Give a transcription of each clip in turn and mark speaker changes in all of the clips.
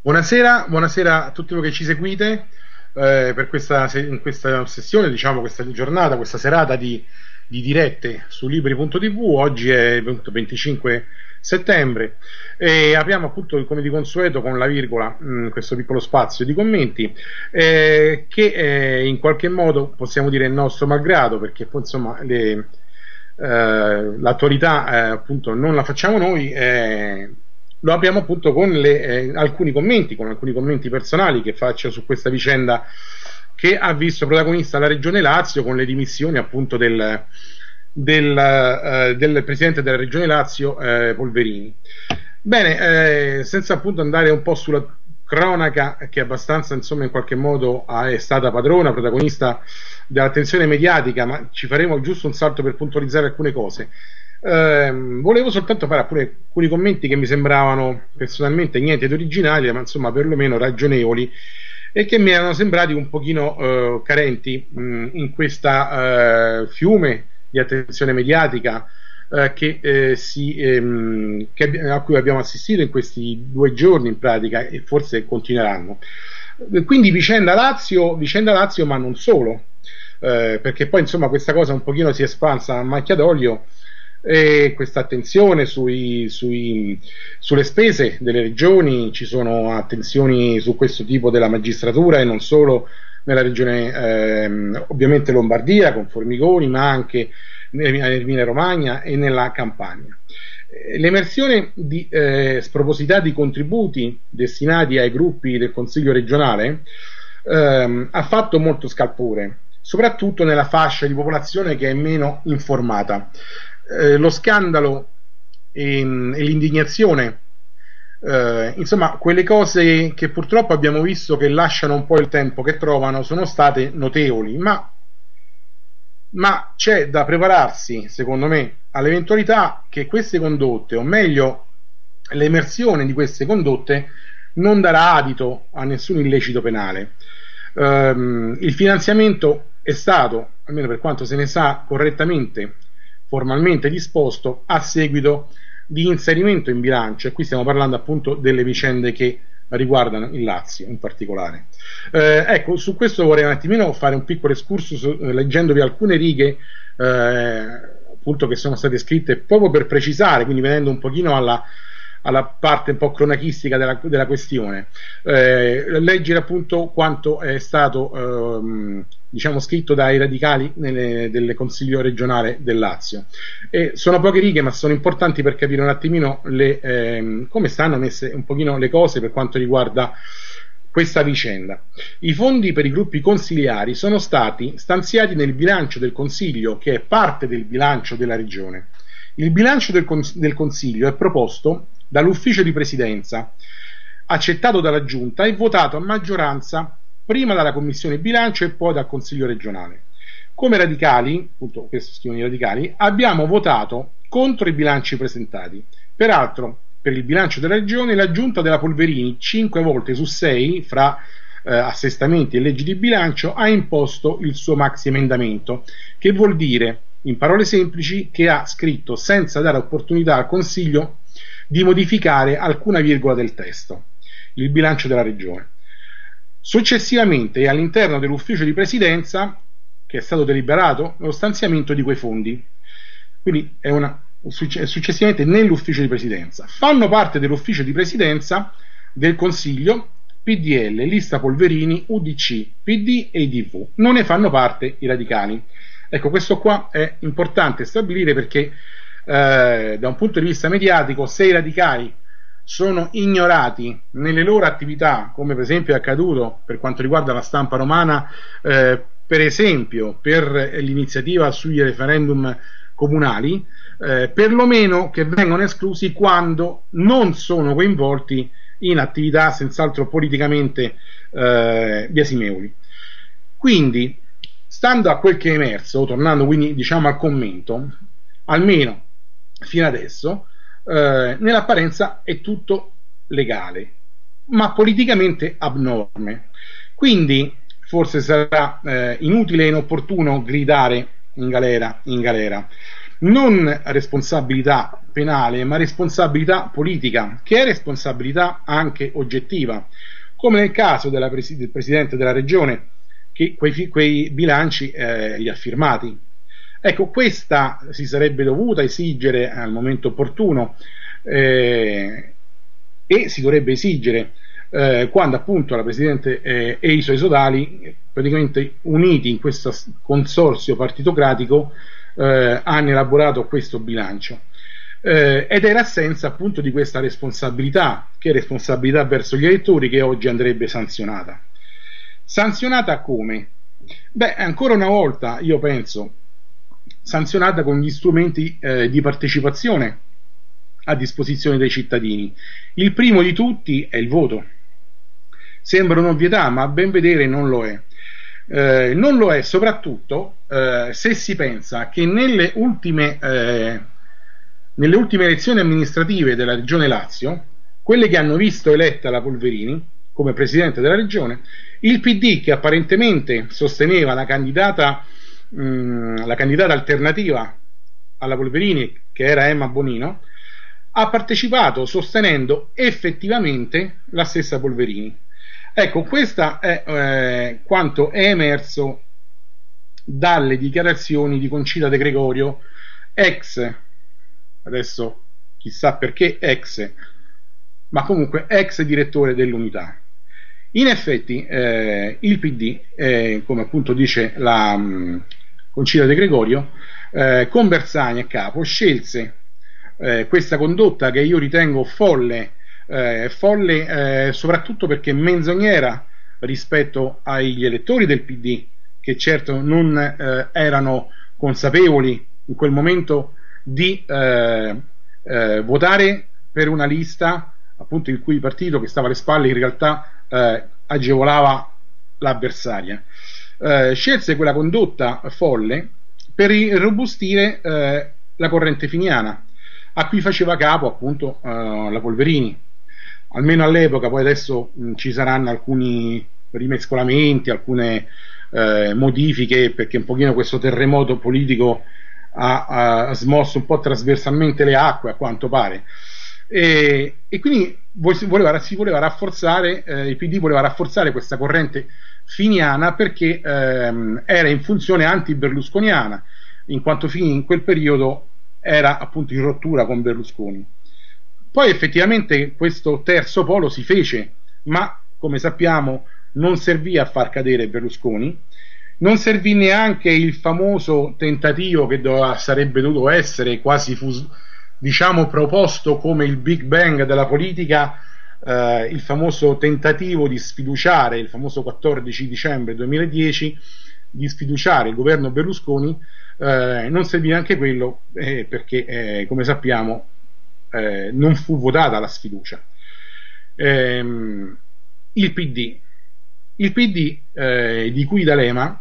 Speaker 1: Buonasera, buonasera a tutti voi che ci seguite per in questa sessione, diciamo questa giornata, questa serata di dirette su Libri.tv. Oggi è appunto 25 settembre e apriamo appunto come di consueto con la virgola questo piccolo spazio di commenti che in qualche modo possiamo dire il nostro malgrado, perché poi insomma l'attualità appunto non la facciamo noi. Lo apriamo appunto con alcuni commenti personali che faccio su questa vicenda che ha visto protagonista la Regione Lazio, con le dimissioni appunto del presidente della Regione Lazio, Polverini. Bene, senza appunto andare un po' sulla cronaca, che abbastanza insomma in qualche modo è stata padrona, protagonista dell'attenzione mediatica, ma ci faremo giusto un salto per puntualizzare alcune cose. Volevo soltanto fare alcuni commenti che mi sembravano personalmente niente di originali, ma insomma perlomeno ragionevoli, e che mi erano sembrati un pochino carenti in questa fiume di attenzione mediatica a cui abbiamo assistito in questi 2 giorni in pratica, e forse continueranno. Quindi vicenda Lazio, ma non solo, perché poi insomma questa cosa un pochino si è espansa a macchia d'olio, e questa attenzione sulle spese delle regioni. Ci sono attenzioni su questo tipo della magistratura, e non solo nella regione ovviamente Lombardia con Formigoni, ma anche nell'Emilia Romagna e nella Campania. L'emersione di spropositati contributi destinati ai gruppi del Consiglio regionale ha fatto molto scalpore, soprattutto nella fascia di popolazione che è meno informata. Lo scandalo e l'indignazione, insomma quelle cose che purtroppo abbiamo visto che lasciano un po' il tempo che trovano, sono state notevoli, ma c'è da prepararsi secondo me all'eventualità che queste condotte, o meglio l'emersione di queste condotte, non darà adito a nessun illecito penale. Il finanziamento è stato, almeno per quanto se ne sa, correttamente, formalmente disposto a seguito di inserimento in bilancio, e qui stiamo parlando appunto delle vicende che riguardano il Lazio in particolare. Ecco, su questo vorrei un attimino fare un piccolo excursus leggendovi alcune righe appunto che sono state scritte proprio per precisare, quindi venendo un pochino alla parte un po' cronachistica della questione. Leggere appunto quanto è stato diciamo scritto dai radicali del Consiglio regionale del Lazio, e sono poche righe ma sono importanti per capire un attimino come stanno messe un pochino le cose per quanto riguarda questa vicenda. I fondi per i gruppi consiliari sono stati stanziati nel bilancio del Consiglio, che è parte del bilancio della Regione. Il bilancio del Consiglio è proposto dall'ufficio di presidenza, accettato dalla Giunta e votato a maggioranza prima dalla Commissione Bilancio e poi dal Consiglio regionale. Come radicali, appunto questo scrivono i radicali, abbiamo votato contro i bilanci presentati. Peraltro, per il bilancio della Regione, la Giunta della Polverini 5 volte su 6, fra assestamenti e leggi di bilancio, ha imposto il suo maxi emendamento, che vuol dire, in parole semplici, che ha scritto senza dare opportunità al Consiglio di modificare alcuna virgola del testo, il bilancio della Regione. Successivamente è all'interno dell'ufficio di presidenza che è stato deliberato lo stanziamento di quei fondi, quindi successivamente nell'ufficio di presidenza. Fanno parte dell'ufficio di presidenza del Consiglio PDL, Lista Polverini, UDC, PD e IDV. Non ne fanno parte i radicali. Ecco, questo qua è importante stabilire, perché da un punto di vista mediatico, se i radicali sono ignorati nelle loro attività, come per esempio è accaduto per quanto riguarda la stampa romana, per esempio per l'iniziativa sui referendum comunali, perlomeno che vengono esclusi quando non sono coinvolti in attività senz'altro politicamente biasimevoli. Quindi, stando a quel che è emerso, tornando quindi diciamo al commento, almeno fino adesso nell'apparenza è tutto legale, ma politicamente abnorme. Quindi forse sarà inutile e inopportuno gridare in galera, non responsabilità penale, ma responsabilità politica, che è responsabilità anche oggettiva, come nel caso del Presidente della Regione, che quei bilanci li ha firmati. Ecco, questa si sarebbe dovuta esigere al momento opportuno e si dovrebbe esigere quando appunto la Presidente e i suoi sodali, praticamente uniti in questo consorzio partitocratico, hanno elaborato questo bilancio. Ed è l'assenza appunto di questa responsabilità, che è responsabilità verso gli elettori, che oggi andrebbe sanzionata. Sanzionata come? Beh, ancora una volta io penso sanzionata con gli strumenti di partecipazione a disposizione dei cittadini. Il primo di tutti è il voto. Sembra un'ovvietà, ma a ben vedere non lo è. Non lo è soprattutto se si pensa che nelle ultime elezioni amministrative della Regione Lazio, quelle che hanno visto eletta la Polverini come Presidente della Regione, il PD, che apparentemente sosteneva la candidata alternativa alla Polverini, che era Emma Bonino, ha partecipato sostenendo effettivamente la stessa Polverini. Ecco, questo è quanto è emerso dalle dichiarazioni di Concita De Gregorio, adesso chissà perché ma comunque ex direttore dell'Unità. In effetti il PD, come appunto dice la Concita De Gregorio, con Bersani a capo, scelse questa condotta che io ritengo folle, soprattutto perché menzognera rispetto agli elettori del PD, che certo non erano consapevoli in quel momento di votare per una lista appunto il cui partito che stava alle spalle in realtà agevolava l'avversaria. Scelse quella condotta folle per irrobustire la corrente finiana, a cui faceva capo appunto la Polverini. Almeno all'epoca, poi adesso ci saranno alcuni rimescolamenti, alcune modifiche, perché un pochino questo terremoto politico ha smosso un po' trasversalmente le acque, a quanto pare, e quindi si voleva rafforzare, il PD voleva rafforzare questa corrente finiana perché era in funzione anti-berlusconiana, in quanto Fini in quel periodo era appunto in rottura con Berlusconi. Poi effettivamente questo terzo polo si fece, ma come sappiamo non servì a far cadere Berlusconi, non servì neanche il famoso tentativo che sarebbe dovuto essere quasi proposto come il Big Bang della politica, il famoso tentativo di sfiduciare, il famoso 14 dicembre 2010, di sfiduciare il governo Berlusconi. Non servì anche quello perché come sappiamo non fu votata la sfiducia. Il PD di cui D'Alema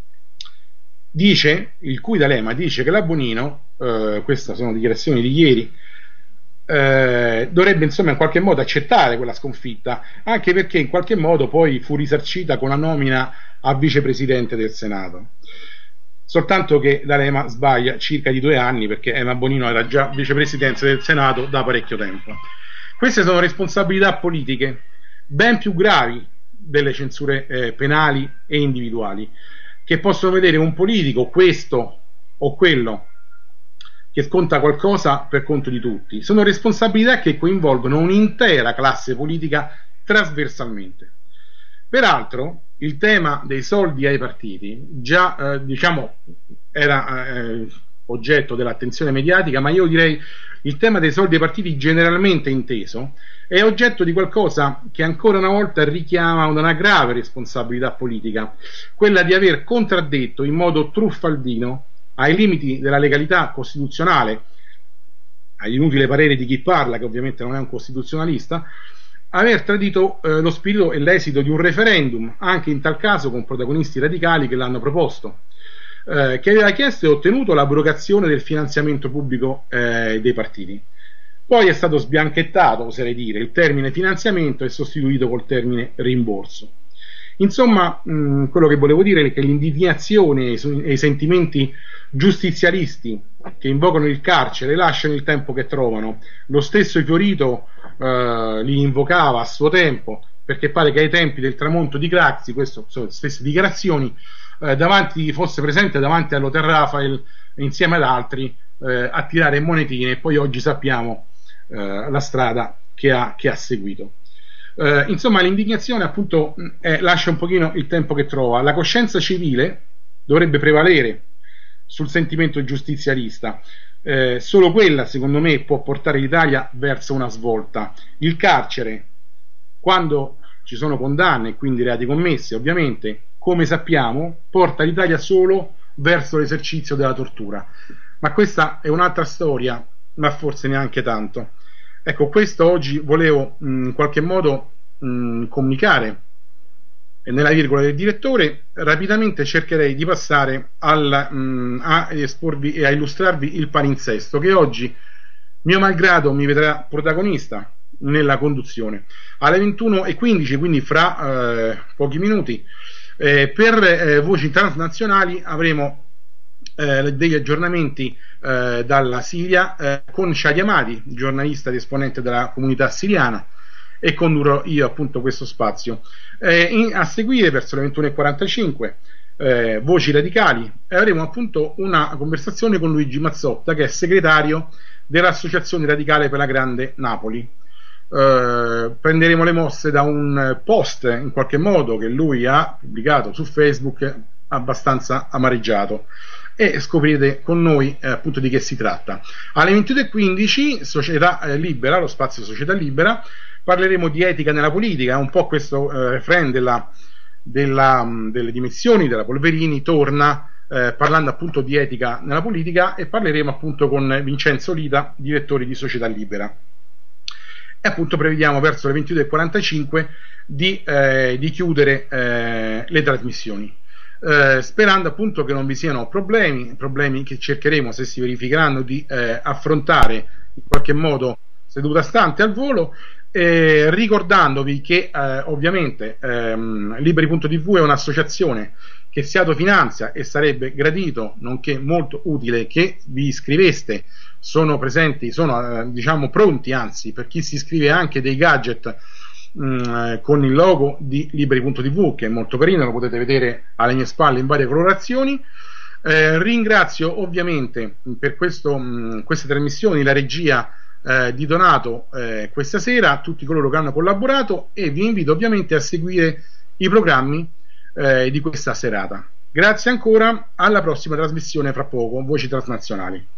Speaker 1: dice che la Bonino, queste sono dichiarazioni di ieri, dovrebbe insomma in qualche modo accettare quella sconfitta, anche perché in qualche modo poi fu risarcita con la nomina a vicepresidente del Senato. Soltanto che D'Alema sbaglia circa di 2 anni, perché Emma Bonino era già vicepresidente del Senato da parecchio tempo. Queste sono responsabilità politiche ben più gravi delle censure penali e individuali, che possono vedere un politico, questo o quello, che sconta qualcosa per conto di tutti. Sono responsabilità che coinvolgono un'intera classe politica trasversalmente. Peraltro il tema dei soldi ai partiti già era oggetto dell'attenzione mediatica, ma io direi il tema dei soldi ai partiti generalmente inteso è oggetto di qualcosa che ancora una volta richiama una grave responsabilità politica, quella di aver contraddetto in modo truffaldino, ai limiti della legalità costituzionale, agli inutili pareri di chi parla, che ovviamente non è un costituzionalista, aver tradito lo spirito e l'esito di un referendum, anche in tal caso con protagonisti radicali che l'hanno proposto, che aveva chiesto e ottenuto l'abrogazione del finanziamento pubblico dei partiti. Poi è stato sbianchettato, oserei dire, il termine finanziamento è sostituito col termine rimborso. Insomma, quello che volevo dire è che l'indignazione e i sentimenti giustizialisti che invocano il carcere lasciano il tempo che trovano. Lo stesso Fiorito li invocava a suo tempo, perché pare che ai tempi del tramonto di Craxi, queste sono le stesse dichiarazioni, fosse presente davanti all'Hotel Rafael insieme ad altri a tirare monetine, e poi oggi sappiamo la strada che ha seguito. Insomma, l'indignazione appunto lascia un pochino il tempo che trova. La coscienza civile dovrebbe prevalere sul sentimento giustizialista. Solo quella, secondo me, può portare l'Italia verso una svolta. Il carcere, quando ci sono condanne e quindi reati commessi, ovviamente, come sappiamo, porta l'Italia solo verso l'esercizio della tortura. Ma questa è un'altra storia, ma forse neanche tanto. Ecco, questo oggi volevo in qualche modo comunicare. E nella virgola del direttore rapidamente cercherei di passare a esporvi e a illustrarvi il palinsesto, che oggi, mio malgrado, mi vedrà protagonista nella conduzione. Alle 21:15, quindi fra pochi minuti, per Voci Transnazionali avremo degli aggiornamenti dalla Siria con Shadi Amati, giornalista ed esponente della comunità siriana, e condurrò io appunto questo spazio. A seguire, verso le 21:45, Voci Radicali, e avremo appunto una conversazione con Luigi Mazzotta, che è segretario dell'Associazione Radicale per la Grande Napoli. Prenderemo le mosse da un post in qualche modo che lui ha pubblicato su Facebook, abbastanza amareggiato, e scoprirete con noi appunto di che si tratta. Alle 22:15 Società Libera, lo spazio Società Libera, parleremo di etica nella politica, un po' questo refrain delle dimissioni della Polverini torna parlando appunto di etica nella politica, e parleremo appunto con Vincenzo Lita, direttore di Società Libera. E appunto prevediamo verso le 22:45 di chiudere le trasmissioni, sperando appunto che non vi siano problemi che cercheremo, se si verificheranno, di affrontare in qualche modo seduta stante al volo, ricordandovi che ovviamente Liberi.tv è un'associazione che si autofinanzia, e sarebbe gradito, nonché molto utile, che vi iscriveste. Sono presenti, diciamo pronti, anzi, per chi si iscrive, anche dei gadget con il logo di Liberi.tv, che è molto carino, lo potete vedere alle mie spalle in varie colorazioni. Ringrazio ovviamente per queste trasmissioni la regia di Donato questa sera, tutti coloro che hanno collaborato, e vi invito ovviamente a seguire i programmi di questa serata. Grazie ancora, alla prossima trasmissione fra poco, Voci Transnazionali.